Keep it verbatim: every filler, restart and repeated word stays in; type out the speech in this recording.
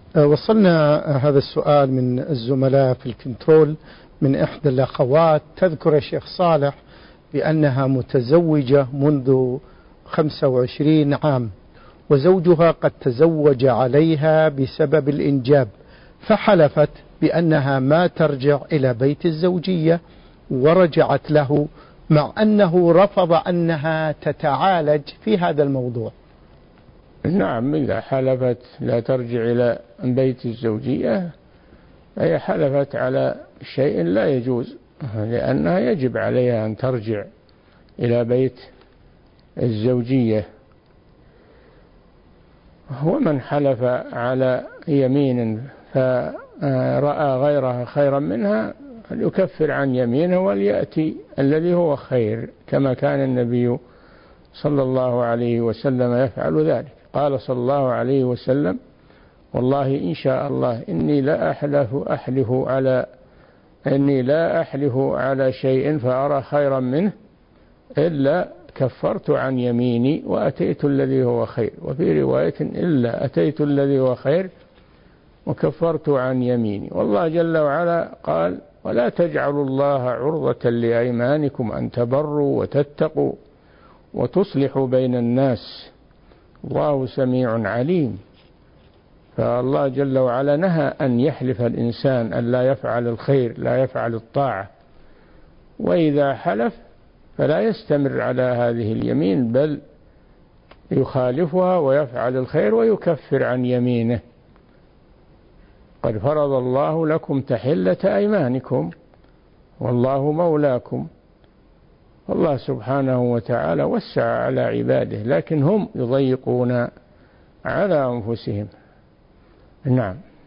وصلنا هذا السؤال من الزملاء في الكنترول من إحدى الأخوات، تذكر يا شيخ صالح بأنها متزوجة منذ خمسة وعشرين عام، وزوجها قد تزوج عليها بسبب الإنجاب، فحلفت بأنها ما ترجع إلى بيت الزوجية، ورجعت له مع أنه رفض أنها تتعالج في هذا الموضوع. نعم، إذا حلفت لا ترجع إلى بيت الزوجية هي حلفت على شيء لا يجوز، لأنها يجب عليها أن ترجع إلى بيت الزوجية. ومن حلف على يمين فرأى غيرها خيرا منها يكفر عن يمينه وليأتي الذي هو خير، كما كان النبي صلى الله عليه وسلم يفعل ذلك. قال صلى الله عليه وسلم: والله إن شاء الله إني لا أحلف أحلف على إني لا أحلف على شيء فأرى خيرا منه إلا كفرت عن يميني وأتيت الذي هو خير، وفي رواية إلا أتيت الذي هو خير وكفرت عن يميني. والله جل وعلا قال: ولا تجعلوا الله عرضة لأيمانكم أن تبروا وتتقوا وتصلحوا بين الناس الله سميع عليم. فالله جل وعلا نهى أن يحلف الإنسان أن لا يفعل الخير، لا يفعل الطاعة، وإذا حلف فلا يستمر على هذه اليمين بل يخالفها ويفعل الخير ويكفر عن يمينه. قد فرض الله لكم تحلة أيمانكم والله مولاكم. الله سبحانه وتعالى وسع على عباده، لكن هم يضيقون على أنفسهم. نعم.